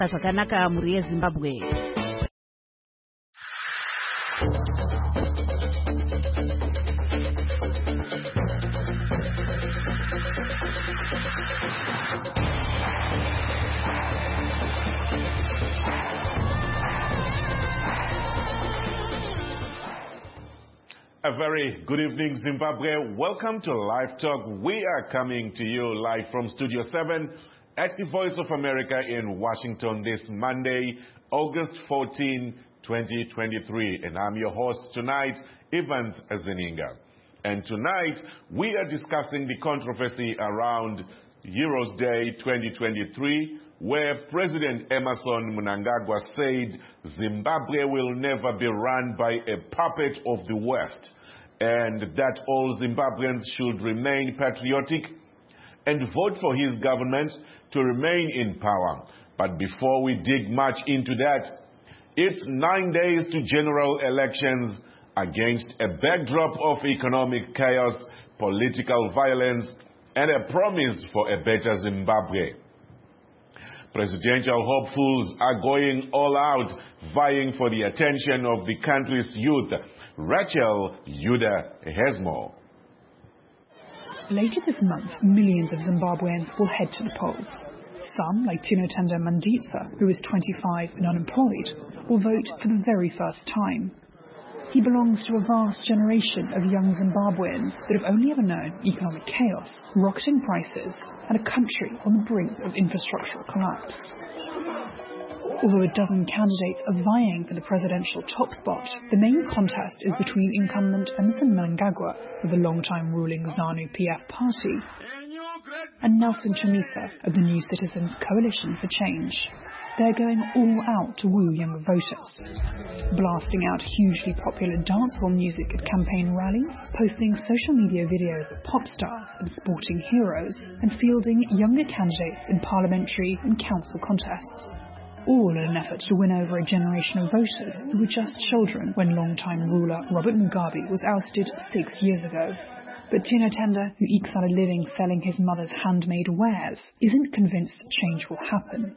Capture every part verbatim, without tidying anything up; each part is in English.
Zvakanaka muri yeZimbabwe. A very good evening, Zimbabwe. Welcome to Live Talk. We are coming to you live from Studio seven at the Voice of America in Washington this Monday, August fourteenth, twenty twenty-three. And I'm your host tonight, Evans Zeninga. And tonight, we are discussing the controversy around Heroes Day twenty twenty-three, where President Emmerson Mnangagwa said Zimbabwe will never be run by a puppet of the West, and that all Zimbabweans should remain patriotic and vote for his government to remain in power. But before we dig much into that, it's nine days to general elections against a backdrop of economic chaos, political violence, and a promise for a better Zimbabwe. Presidential hopefuls are going all out, vying for the attention of the country's youth. Rachel Yuda has more. Later this month, millions of Zimbabweans will head to the polls. Some, like Tinotenda Mandisa, who is twenty-five and unemployed, will vote for the very first time. He belongs to a vast generation of young Zimbabweans that have only ever known economic chaos, rocketing prices, and a country on the brink of infrastructural collapse. Although a dozen candidates are vying for the presidential top spot, the main contest is between incumbent Emmerson Mnangagwa of the long-time ruling ZANU-P F party and Nelson Chamisa of the New Citizens Coalition for Change. They're going all out to woo younger voters, blasting out hugely popular dancehall music at campaign rallies, posting social media videos of pop stars and sporting heroes, and fielding younger candidates in parliamentary and council contests. All in an effort to win over a generation of voters who were just children when long-time ruler Robert Mugabe was ousted six years ago. But Tinotenda, who ekes out a living selling his mother's handmade wares, isn't convinced change will happen.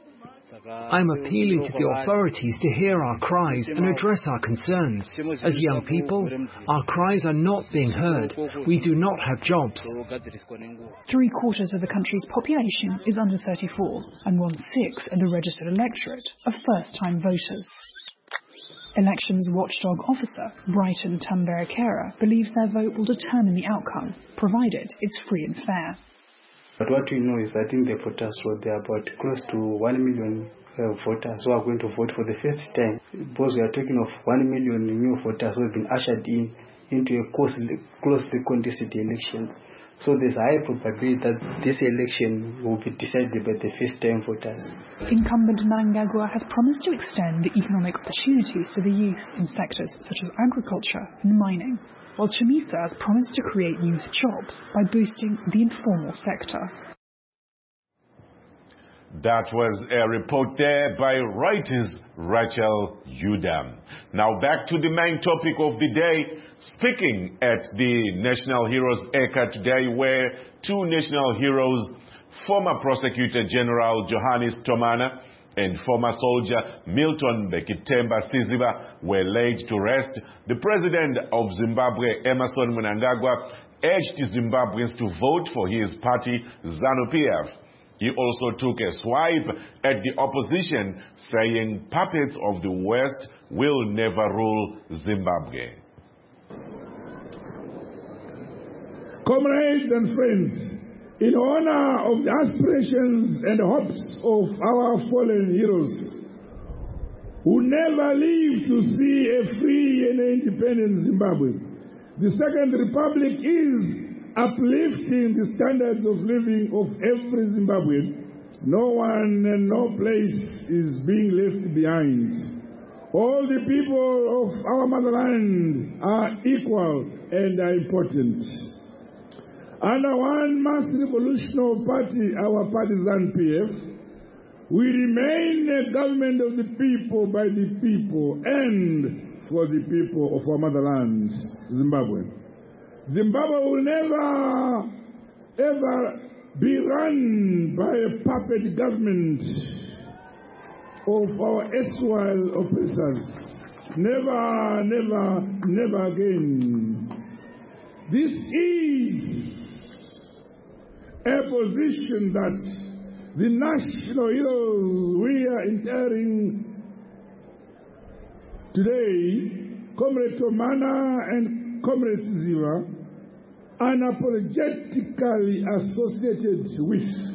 I'm appealing to the authorities to hear our cries and address our concerns. As young people, our cries are not being heard. We do not have jobs. Three quarters of the country's population is under thirty-four, and one-sixth of the registered electorate are first-time voters. Elections watchdog officer Brighton Tamberekera believes their vote will determine the outcome, provided it's free and fair. But what we know is that in the voters roll, there are about close to one million uh, voters who are going to vote for the first time. Because we are talking of one million new voters who have been ushered in into a closely, closely contested election. So there's a high probability that this election will be decided by the first-time voters. Incumbent Mnangagwa has promised to extend economic opportunities to the youth in sectors such as agriculture and mining, while Chamisa has promised to create youth jobs by boosting the informal sector. That was a report there by Reuters' Rachel Yuda. Now back to the main topic of the day, speaking at the National Heroes Eka today, where two national heroes, former Prosecutor General Johannes Tomana and former soldier Milton Bekitemba Siziba, were laid to rest. The president of Zimbabwe, Emmerson Mnangagwa, urged Zimbabweans to vote for his party, ZANU-P F. He also took a swipe at the opposition, saying puppets of the West will never rule Zimbabwe. Comrades and friends, in honor of the aspirations and hopes of our fallen heroes, who never lived to see a free and independent Zimbabwe, the Second Republic is uplifting the standards of living of every Zimbabwean. No one and no place is being left behind. All the people of our motherland are equal and are important. Under one mass revolutionary party, our party ZANU-P F, we remain a government of the people, by the people, and for the people of our motherland, Zimbabwe. Zimbabwe will never, ever be run by a puppet government of our erstwhile oppressors. Never, never, never again. This is a position that the national heroes we are interring today, Comrade Tomana and Comrade Ziva, unapologetically associated with.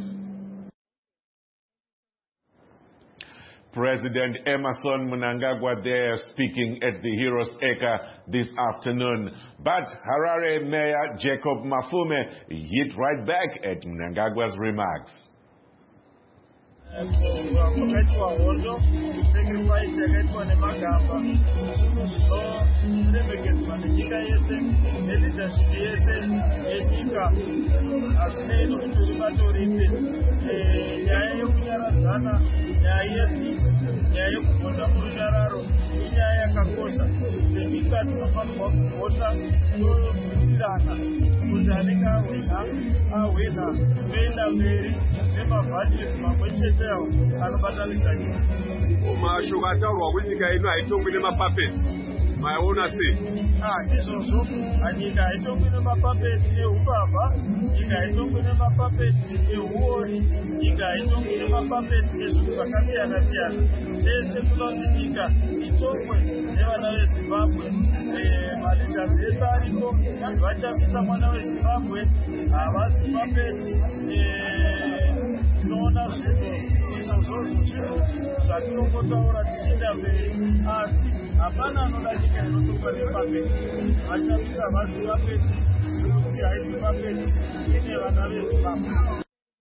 President Emmerson Mnangagwa there speaking at the Heroes Acre this afternoon. But Harare Mayor Jacob Mafume hit right back at Mnangagwa's remarks. Mashoko ataurwa kuti nyika ino haitongwi nemapapeti. Maiona sei? Ah, izvozvo nyika haitongwi nemapapeti eupapa, nyika haitongwi nemapapeti euori, nyika haitongwi nemapapeti ezvinhu zvakasiyana siyana. Tese toda kuti nyika itongwe nevana veZimbabwe. Maleders ese ariko vachamisa mwana weZimbabwe, havasi mapeti. Tinoona zvinhu izvozvo zvinhu zvatinongotaura tichienda mberi, asi hapana anoda nyika inotongwa nemapeti. Vachamisa vasi mapeti, zvinokusiya haisi mapeti ine vana veZimbabwe.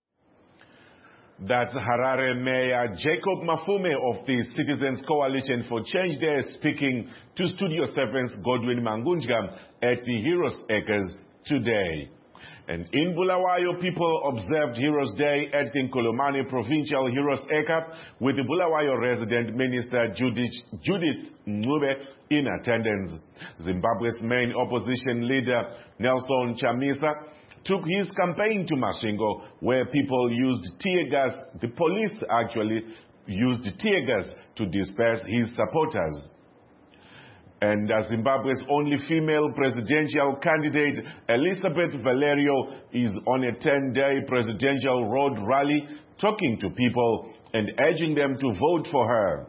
That's Harare Mayor Jacob Mafume of the Citizens Coalition for Change there speaking to Studio seven's Godwin Mangunjga at the Heroes Acres today. And in Bulawayo, people observed Heroes Day at the Nkolomani Provincial Heroes Acre with the Bulawayo resident Minister Judith, Judith Ncube in attendance. Zimbabwe's main opposition leader Nelson Chamisa took his campaign to Masvingo, where people used tear gas. The police actually used tear gas to disperse his supporters. And uh, Zimbabwe's only female presidential candidate, Elizabeth Valerio, is on a ten-day presidential road rally, talking to people and urging them to vote for her.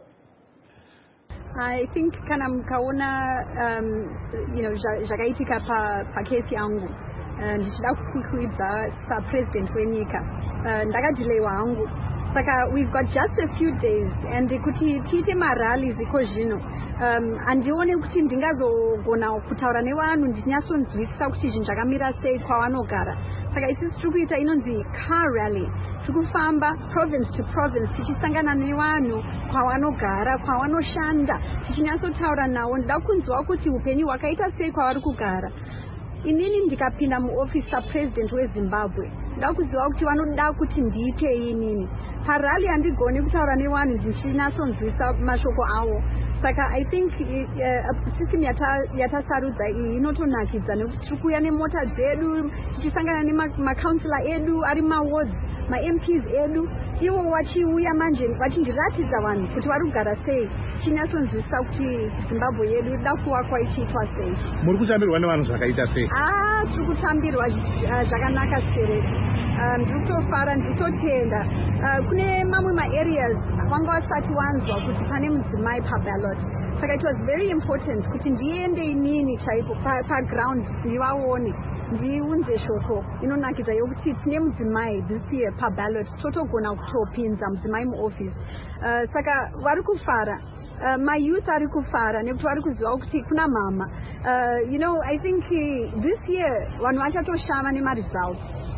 I think kana mkaona um, you know zvakaitika pa pa kesi yangu ndichida kukwidza sa president wenyika ndakadhilewa hangu saka we've got just a few days and kuti tiite marallies iko zvino um andione kuti ndingazogona kutaura nevanhu ndinyatsonzwisisa kuti zvinhu zvakamira sei kwavanogara saka isisi tiri kuita inonzi car rally tiri kufamba province to province tichisangana nevanhu kwavanogara kwavanoshanda tichinyatsotaura navo ndida kunzwa kuti upenyu hwakaita sei kwavari kugara. Inini ndikapinda muoffice sapresident weZimbabwe ndakuziva kuti vanoda kuti ndiitei inini parally handigoni kutaura nevanhu ndichinyatsonzwisa mashoko avo saka I think uh, system yatasarudza iyi inotonakidza nekuti tiri kuuya nemota dzedu tichisangana nemacouncillor edu ari mawards ma-M Ps edu ivo vachiuya manje vachindiratidza vanhu kuti vari kugara sei tichinyatsonzwisa kuti Zimbabwe yedu ida kuvakwa ichiitwa sei. Muri kutambirwa nevanhu zvakaita sei? Ah, tiri kutambirwa zvakanaka sekereti. Ndiri kutofara ndiri kutotenda kune mamwe maareas vanga vasati wanzwa kuti pane mudzimai paballot saka it was very important kuti ndiende inini chaipo paground ndivaone ndiunze shoko inonakidza yokuti tine mudzimai this year paballot totogona kutopinza mudzimai muoffice saka vari kufara mayouth ari kufara nekuti vari kuziva kuti kuna mama you know I think this year vanhu vachatoshama nemaresults.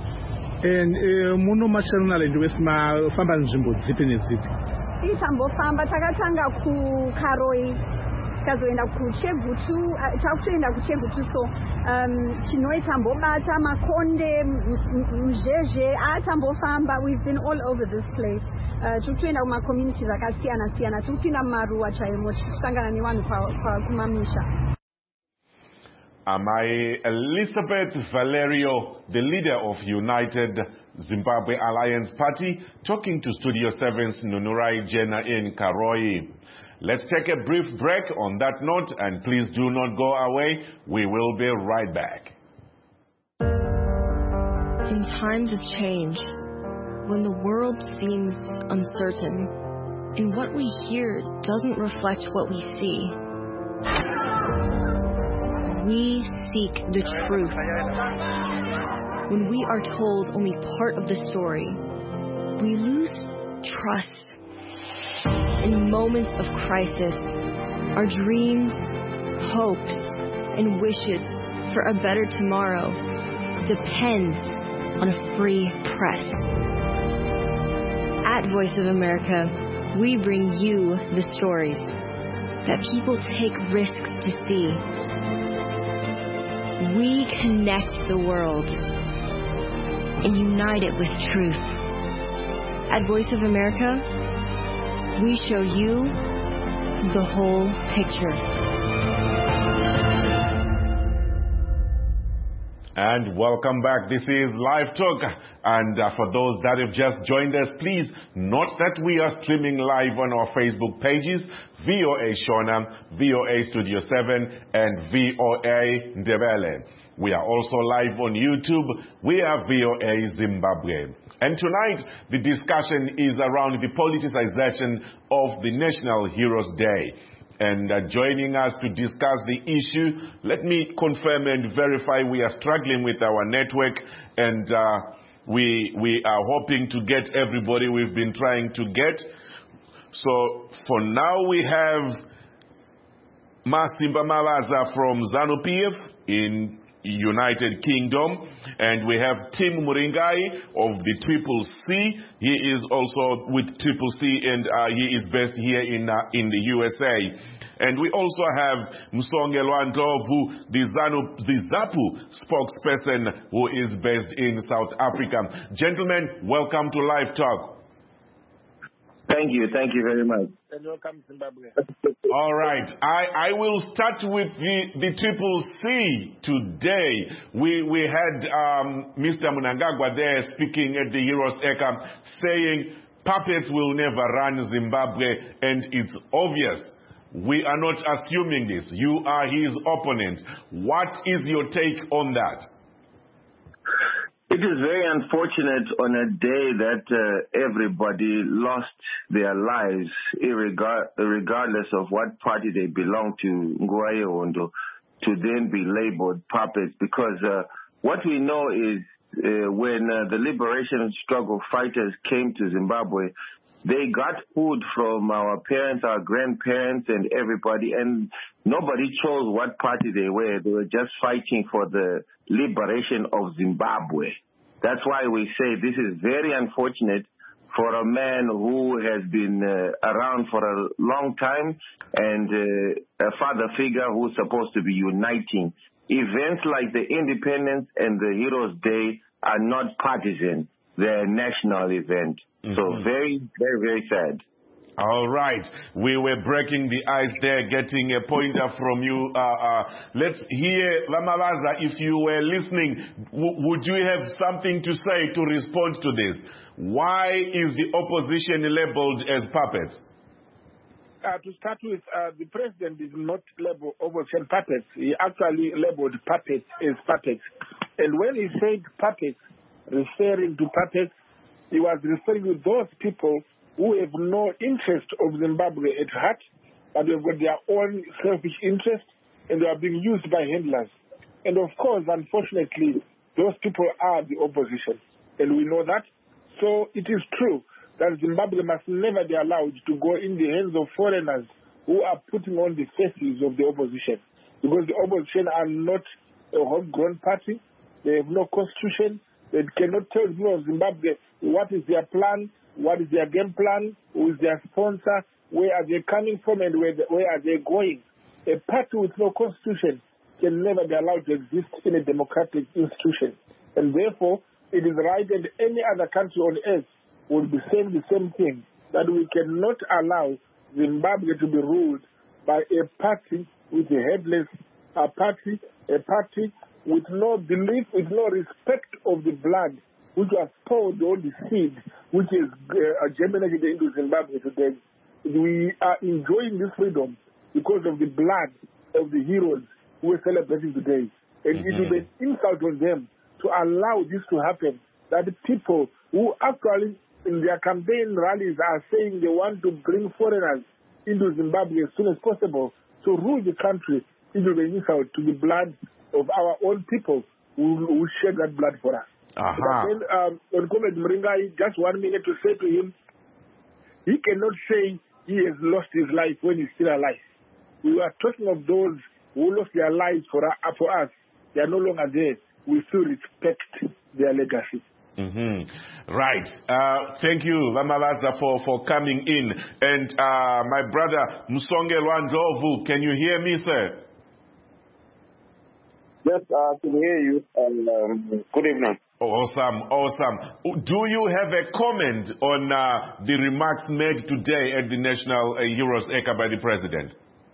And muno masharinal ndowesmafamba nzvimbo dzipi nedzipi? Itambofamba takatanga kuKaroi tikazoenda kuChegutu takutoenda kuChegutu so um Chinoi tambobata Makonde Mzhezhe atambofamba we've been all over this place uh, tukutoenda kuma communities akasiyana siyana tukupinda mumaruwa chaimo tikusangana nevanhu kumamisha. Amai Elizabeth Valerio, the leader of United Zimbabwe Alliance Party, talking to Studio seven's Nunurai Jena in Karoi. Let's take a brief break on that note, and please do not go away. We will be right back. In times of change, when the world seems uncertain, and what we hear doesn't reflect what we see, we seek the truth. When we are told only part of the story, we lose trust. In moments of crisis, our dreams, hopes, and wishes for a better tomorrow depends on a free press. At Voice of America, we bring you the stories that people take risks to see. We connect the world and unite it with truth. At Voice of America, we show you the whole picture. And welcome back. This is Live Talk. And uh, for those that have just joined us, please note that we are streaming live on our Facebook pages, V O A Shona, V O A Studio seven, and V O A Ndebele. We are also live on YouTube. We are V O A Zimbabwe. And tonight, the discussion is around the politicization of the National Heroes Day. And uh, joining us to discuss the issue, let me confirm and verify we are struggling with our network, and uh, we, we are hoping to get everybody we've been trying to get. So for now, we have Masimba Malaza from ZANU-P F in United Kingdom, and we have Tim Muringai of the Triple C. He is also with Triple C, and uh, he is based here in uh, in the U S A. And we also have Msongelwa Ndlovu, the ZANU, the ZAPU spokesperson, who is based in South Africa. Gentlemen, welcome to Live Talk. Thank you. Thank you very much. And welcome, Zimbabwe. All right. I, I will start with the, the Triple C today. We, we had um, Mister Mnangagwa there speaking at the Heroes Eka, saying puppets will never run Zimbabwe, and it's obvious. We are not assuming this. You are his opponent. What is your take on that? It is very unfortunate on a day that uh, everybody lost their lives, irregard- regardless of what party they belong to, Nguaye Hondo, to then be labeled puppets. Because uh, what we know is uh, when uh, the liberation struggle fighters came to Zimbabwe, they got food from our parents, our grandparents, and everybody, and nobody chose what party they were. They were just fighting for the liberation of Zimbabwe. That's why we say this is very unfortunate for a man who has been uh, around for a long time and uh, a father figure who's supposed to be uniting. Events like the Independence and the Heroes Day are not partisan. They're a national event. Mm-hmm. So very, very, very sad. All right. We were breaking the ice there, getting a pointer from you. Uh, uh, let's hear, Lamalaza, if you were listening, w- would you have something to say to respond to this? Why is the opposition labeled as puppets? Uh, to start with, uh, the president did not label opposition puppets. He actually labeled puppets as puppets. And when he said puppets, referring to puppets, he was referring to those people who have no interest of Zimbabwe at heart, but they've got their own selfish interest, and they are being used by handlers. And of course, unfortunately, those people are the opposition, and we know that. So it is true that Zimbabwe must never be allowed to go in the hands of foreigners who are putting on the faces of the opposition, because the opposition are not a homegrown party. They have no constitution. They cannot tell people of Zimbabwe what is their plan, what is their game plan, who is their sponsor, where are they coming from, and where, the, where are they going. A party with no constitution can never be allowed to exist in a democratic institution. And therefore, it is right, and any other country on earth will be saying the same thing, that we cannot allow Zimbabwe to be ruled by a party with a headless a party, a party with no belief, with no respect of the blood which has poured all the seed, which is uh, germinated into Zimbabwe today. We are enjoying this freedom because of the blood of the heroes who are celebrating today. And mm-hmm. it will be an insult on them to allow this to happen, that the people who actually in their campaign rallies are saying they want to bring foreigners into Zimbabwe as soon as possible to rule the country, it will be an insult to the blood of our own people who, who shed that blood for us. Uh-huh. But then, um, on Comrade Mringai, just one minute to say to him, he cannot say he has lost his life when he's still alive. We are talking of those who lost their lives for, uh, for us. They are no longer there. We still respect their legacy. Mm-hmm. Right. Uh, thank you, Vamalaza, for, for coming in. And uh, my brother, Msongelwa Ndlovu, can you hear me, sir? Yes, I can hear you. And, um, good evening. Awesome, awesome. Do you have a comment on uh, the remarks made today at the National uh, Heroes Acre by the President?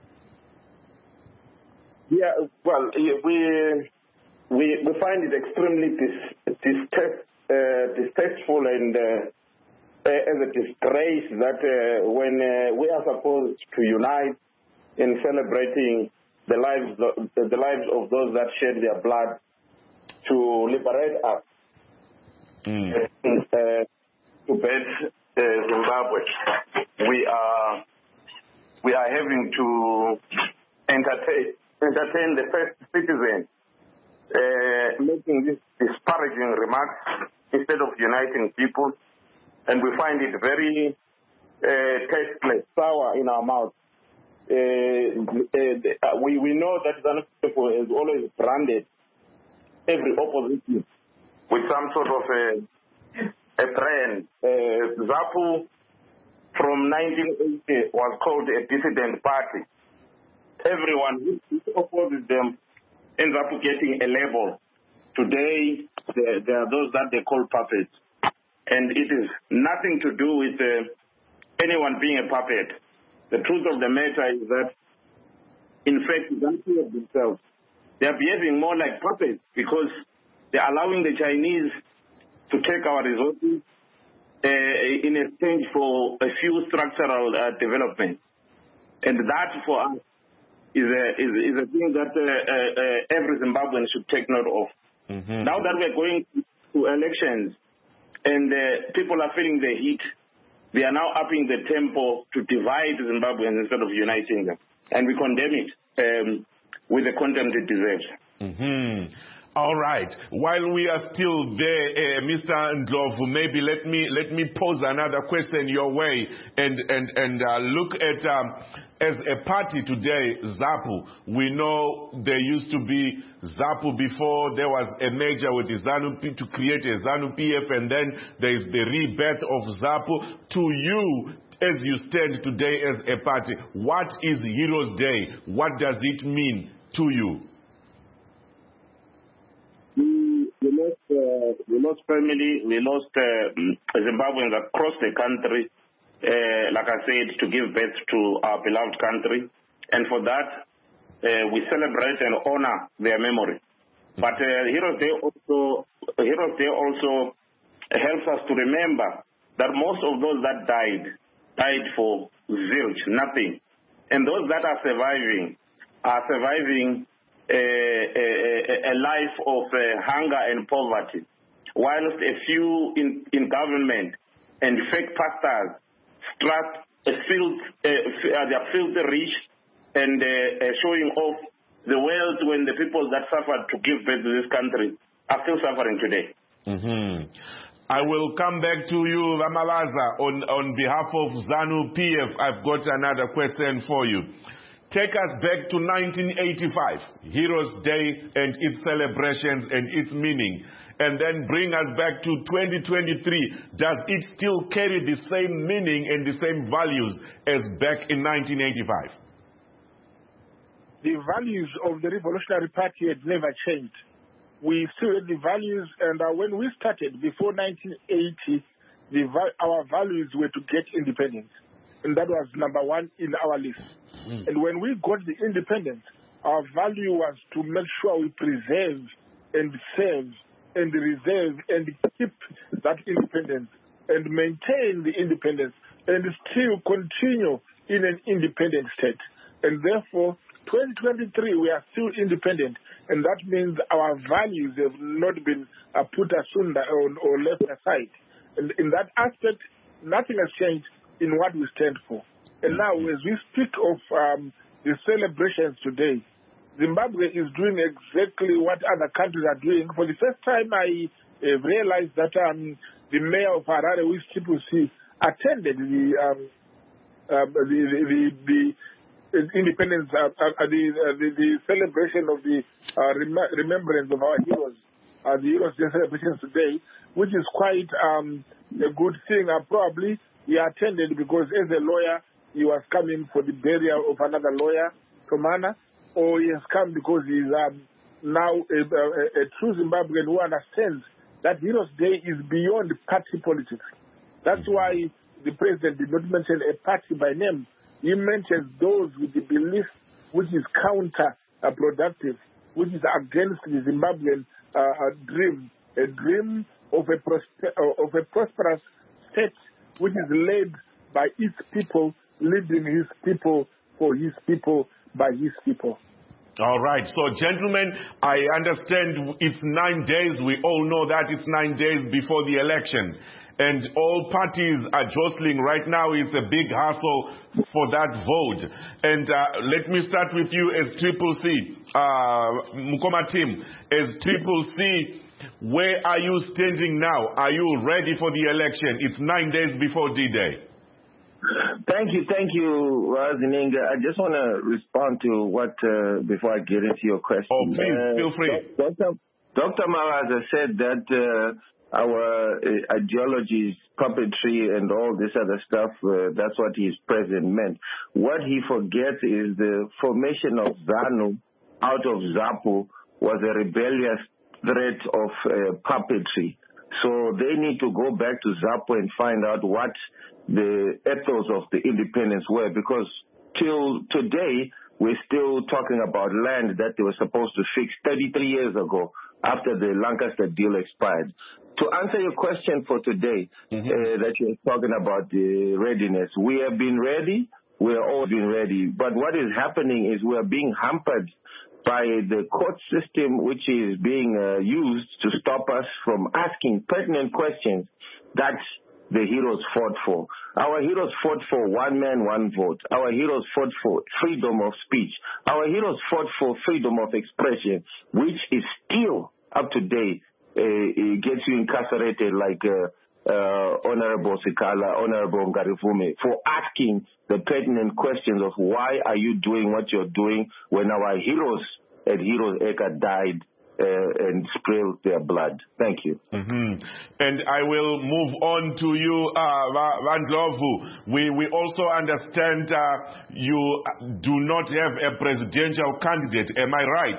Yeah, well, we we, we find it extremely dis, distest, uh, distasteful and uh, as a disgrace that uh, when uh, we are supposed to unite in celebrating the lives the, the lives of those that shed their blood to liberate us, mm. uh, to bet uh, Zimbabwe, we are we are having to entertain entertain the first citizen uh, making these disparaging remarks instead of uniting people, and we find it very uh, tasteless, sour in our mouth. Uh, uh, we, we know that ZANU people has always branded every opposition with some sort of a, a brand. Uh, ZAPU from nineteen eighty was called a dissident party. Everyone who opposes them ends up getting a label. Today, there, there are those that they call puppets. And it is nothing to do with uh, anyone being a puppet. The truth of the matter is that, in fact, ZANU of themselves, they are behaving more like puppets because they are allowing the Chinese to take our resources uh, in exchange for a few structural uh, developments. And that, for us, is a, is, is a thing that uh, uh, every Zimbabwean should take note of. Mm-hmm. Now that we're going to elections and uh, people are feeling the heat, they are now upping the tempo to divide Zimbabweans instead of uniting them. And we condemn it um, with the contempt it deserves. Mm-hmm. All right. While we are still there, uh, Mister Ndlovu, maybe let me let me pose another question your way and and and uh, look at um, as a party today, ZAPU. We know there used to be ZAPU before there was a merger with the ZANU-P to create a ZANU-P F, and then there is the rebirth of ZAPU. To you, as you stand today as a party, what is Heroes Day? What does it mean to you? We lost, uh, we lost family, we lost uh, Zimbabweans across the country, uh, like I said, to give birth to our beloved country. And for that, uh, we celebrate and honor their memory. But uh, Heroes Day also, Heroes Day also helps us to remember that most of those that died, died for zilch, nothing. And those that are surviving, are surviving A, a, a life of uh, hunger and poverty, whilst a few in, in government and fake pastors strut a filth, uh, they are filthy rich and uh, uh, showing off the wealth when the people that suffered to give birth to this country are still suffering today. Mm-hmm. I will come back to you, Vamalaza, on, on behalf of ZANU-P F. I've got another question for you. Take us back to nineteen eighty-five, Heroes Day and its celebrations and its meaning, and then bring us back to twenty twenty-three. Does it still carry the same meaning and the same values as back in nineteen eighty-five? The values of the Revolutionary Party had never changed. We still had the values, and uh, when we started, before nineteen eighty, the, our values were to get independence. And that was number one in our list. Mm. And when we got the independence, our value was to make sure we preserve and serve and reserve and keep that independence and maintain the independence and still continue in an independent state. And therefore, twenty twenty-three, we are still independent, and that means our values have not been uh, put asunder or, or left aside. And in that aspect, nothing has changed in what we stand for. And now, as we speak of um, the celebrations today, Zimbabwe is doing exactly what other countries are doing. For the first time, I uh, realized that um, the mayor of Harare, who is Triple C, attended the um, uh, the, the, the, the independence, uh, uh, the, uh, the the celebration of the uh, rem- remembrance of our heroes, uh, the Heroes Day celebrations today, which is quite um, a good thing. Uh, probably he attended because as a lawyer, he was coming for the burial of another lawyer, Tomana, or he has come because he's um, now a, a, a true Zimbabwean who understands that Heroes Day is beyond party politics. That's why the president did not mention a party by name. He mentions those with the belief which is counterproductive, which is against the Zimbabwean uh, dream, a dream of a, prosper, of a prosperous state which is led by its people, leading his people for his people, by his people. All right. So, gentlemen, I understand it's nine days. We all know that it's nine days before the election. And all parties are jostling right now. It's a big hassle for that vote. And uh, let me start with you as Triple C, uh, Mukoma team, as Triple C. Where are you standing now? Are you ready for the election? It's nine days before D-Day. Thank you, thank you, Razininga. I just want to respond to what, uh, before I get into your question. Oh, please, uh, feel free. Doctor Doctor Maraza said that uh, our uh, ideologies, puppetry, and all this other stuff, uh, that's what his president meant. What he forgets is the formation of ZANU out of ZAPU was a rebellious threat of uh, puppetry. So they need to go back to ZAPU and find out what the ethos of the independence were, because till today we're still talking about land that they were supposed to fix thirty-three years ago after the Lancaster deal expired. To answer your question for today, mm-hmm. uh, that you're talking about the readiness, we have been ready, we are all been ready, but what is happening is we are being hampered by the court system, which is being uh, used to stop us from asking pertinent questions that the heroes fought for. Our heroes fought for one man, one vote. Our heroes fought for freedom of speech. Our heroes fought for freedom of expression, which is still up to date. Uh, it gets you incarcerated like uh, uh, Honorable Sikala, Honorable Ngarivume, for asking the pertinent questions of why are you doing what you're doing when our heroes at Heroes Eka died uh, and spilled their blood. Thank you. Mm-hmm. And I will move on to you, uh, Vandlovu. We, we also understand uh, you do not have a presidential candidate. Am I right?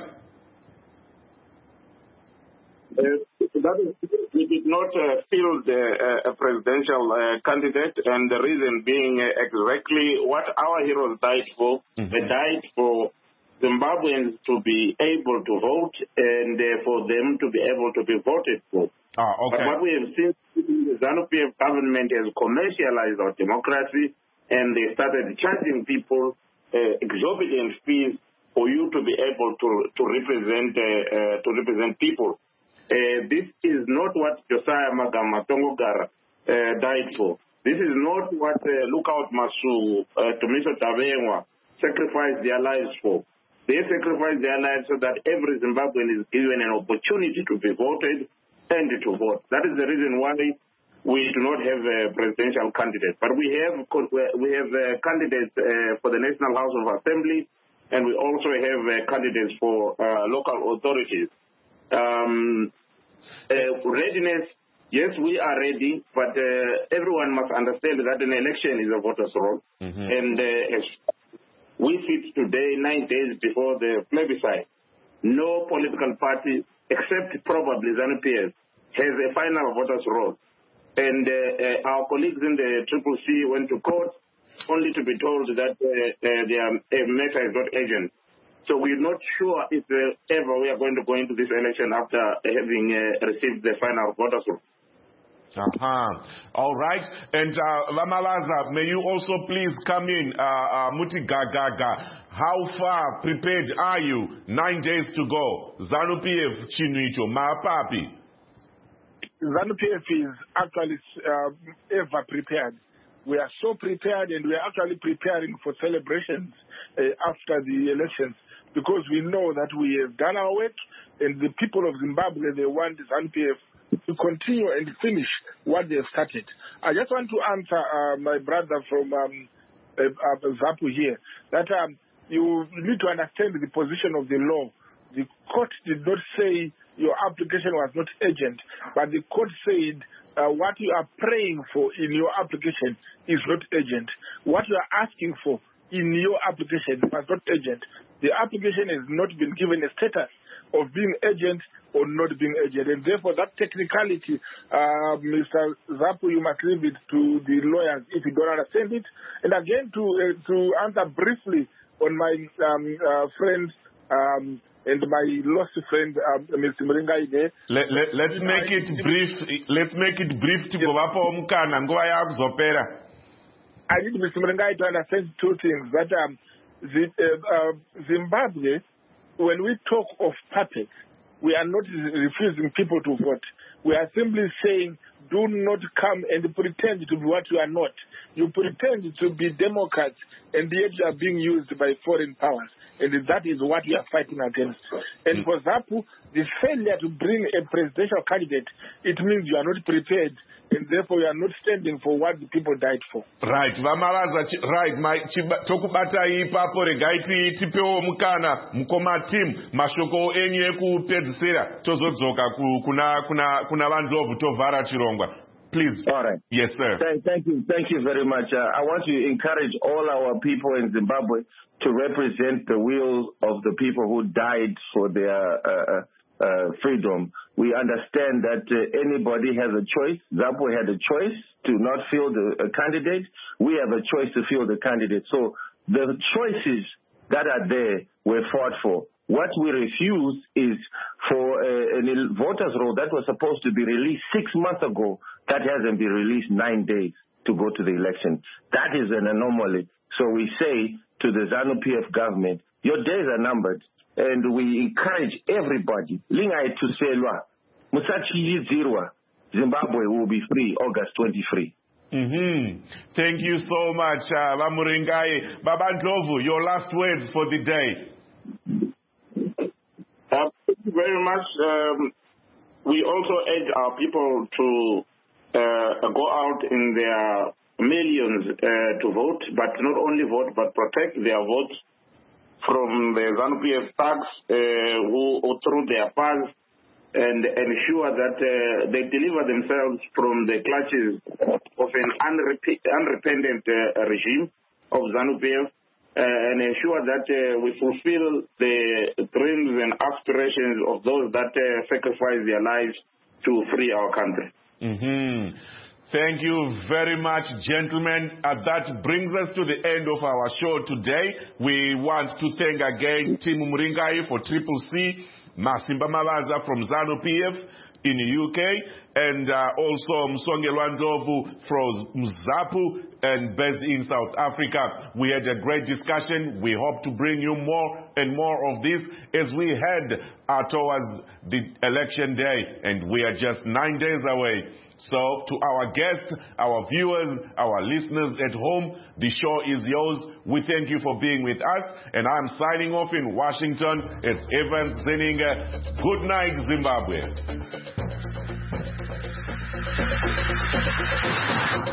Uh, that is, we did not uh, field uh, a presidential uh, candidate, and the reason being uh, exactly what our heroes died for. Mm-hmm. They died for Zimbabweans to be able to vote and uh, for them to be able to be voted for. Ah, okay. But what we have seen, the ZANU-P F government has commercialized our democracy, and they started charging people uh, exorbitant fees for you to be able to to represent uh, uh, to represent people. Uh, this is not what Josiah Magama Tongogara uh, died for. This is not what uh, Lookout Masu, uh, Tomiso Tabewa sacrificed their lives for. They sacrificed their lives so that every Zimbabwean is given an opportunity to be voted and to vote. That is the reason why we do not have a presidential candidate. But we have we have uh, candidates uh, for the National House of Assembly, and we also have uh, candidates for uh, local authorities. Um, uh, readiness, yes, we are ready, but uh, everyone must understand that an election is a voter's role. Mm-hmm. And uh, as we sit today, nine days before the plebiscite, no political party, except probably ZANU-P F, has a final voter's role. And uh, uh, our colleagues in the Triple C went to court only to be told that uh, uh, their uh, matter is not urgent. So we're not sure if uh, ever we are going to go into this election after having uh, received the final voters roll. Uh-huh. All right. And uh, Vamalaza, may you also please come in, uh, uh, Muti Gagaga. How far prepared are you? Nine days to go. ZANU-P F Chinuicho, Maapapi. ZANU-P F is actually uh, ever prepared. We are so prepared, and we are actually preparing for celebrations uh, after the elections, because we know that we have done our work, and the people of Zimbabwe, they want ZANU-P F to continue and finish what they have started. I just want to answer uh, my brother from um, uh, uh, ZAPU here, that um, you need to understand the position of the law. The court did not say your application was not urgent, but the court said uh, what you are praying for in your application is not urgent. What you are asking for in your application was not urgent. The application has not been given a status of being urgent or not being urgent. And therefore, that technicality, uh, Mister ZAPU, you must leave it to the lawyers if you don't understand it. And again, to uh, to answer briefly on my um, uh, friend um, and my lost friend, um, Mister Muringai there. Let, let, let's make it brief. Let's make it brief to go up on Mukana. Go ahead, I need Mister Muringai to understand two things. That um, the, uh, uh, Zimbabwe, when we talk of puppets, we are not refusing people to vote. We are simply saying, do not come and pretend to be what you are not. You pretend to be Democrats, and yet you are being used by foreign powers. And that is what we are fighting against. And for ZAPU, the failure to bring a presidential candidate, it means you are not prepared, and therefore you are not standing for what the people died for. Right. Vamalaza, right. My tokubata ipapo regaiti tipeo mukana mukoma team mashoko enye kupedzisira tozodzoka kuna kuna kuna vanhu tovhara chirongwa. Please. All right. Yes, sir. Thank, thank you. Thank you very much. Uh, I want to encourage all our people in Zimbabwe to represent the will of the people who died for their uh, uh, freedom. We understand that uh, anybody has a choice. ZAPU had a choice to not field a, a candidate. We have a choice to field a candidate. So the choices that are there were fought for. What we refuse is for uh, a voters' roll that was supposed to be released six months ago that hasn't been released nine days to go to the election. That is an anomaly. So we say to the ZANU-P F government, your days are numbered, and we encourage everybody. Lingai to Selwa, Musachi Zirwa, Zimbabwe will be free August twenty-third. Mm-hmm. Thank you so much, uh, Vamuringai. Baba Ndlovu, your last words for the day. Uh, thank you very much. Um, we also urge our people to uh, go out in their millions uh, to vote, but not only vote, but protect their votes from the ZANU-P F thugs uh, who, who through their paths, and ensure that uh, they deliver themselves from the clutches of an unrep- unrepentant uh, regime of ZANU-P F. Uh, and ensure that uh, we fulfill the dreams and aspirations of those that uh, sacrifice their lives to free our country. Mm-hmm. Thank you very much, gentlemen. Uh, that brings us to the end of our show today. We want to thank again Tim Muringai for Triple C, Masimba Malaza from ZANU-P F in the U K, and uh, also Msongelwa Ndlovu from ZAPU and based in South Africa. We had a great discussion. We hope to bring you more and more of this as we head uh, towards the election day, and we are just nine days away. So to our guests, our viewers, our listeners at home, the show is yours. We thank you for being with us, and I'm signing off in Washington. It's Evans Zeninga. Good night, Zimbabwe.